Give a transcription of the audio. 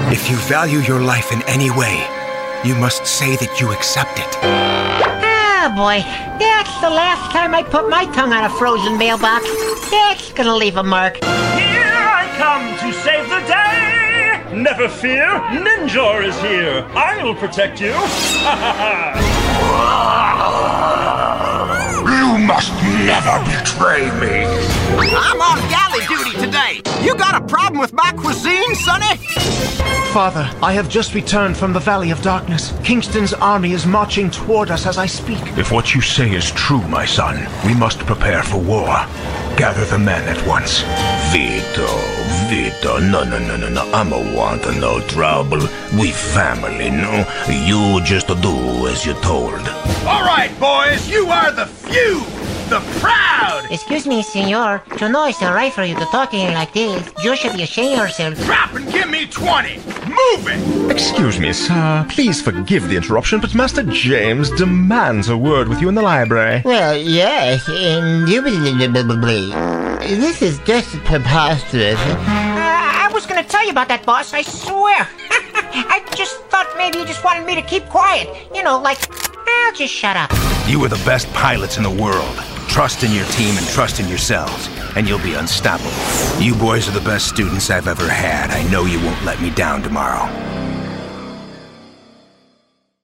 If you value your life in any way, you must say that you accept it. Ah, boy. That's the last time I put my tongue on a frozen mailbox. That's gonna leave a mark. Here I come to save the day! Never fear, Ninjor is here. I'll protect you. You must never betray me. I'm on galley duty today. You got a problem with my cuisine, Sonny? Father, I have just returned from the Valley of Darkness. Kingston's army is marching toward us as I speak. If what you say is true, my son, we must prepare for war. Gather the men at once. Vito, no, I'm a want no trouble. We family, no? You just do as you're told. All right, boys, you are the few, the proud. Excuse me, senor. To know it's not right for you to talk like this. You should be ashamed of yourself. Drop and give me 20. Move it. Excuse me, sir. Please forgive the interruption, but Master James demands a word with you in the library. Well, yes, indubitably. This is just preposterous. I was gonna tell you about that, boss, I swear. I just thought maybe you just wanted me to keep quiet. You know, like, I'll just shut up. You are the best pilots in the world. Trust in your team and trust in yourselves, and you'll be unstoppable. You boys are the best students I've ever had. I know you won't let me down tomorrow.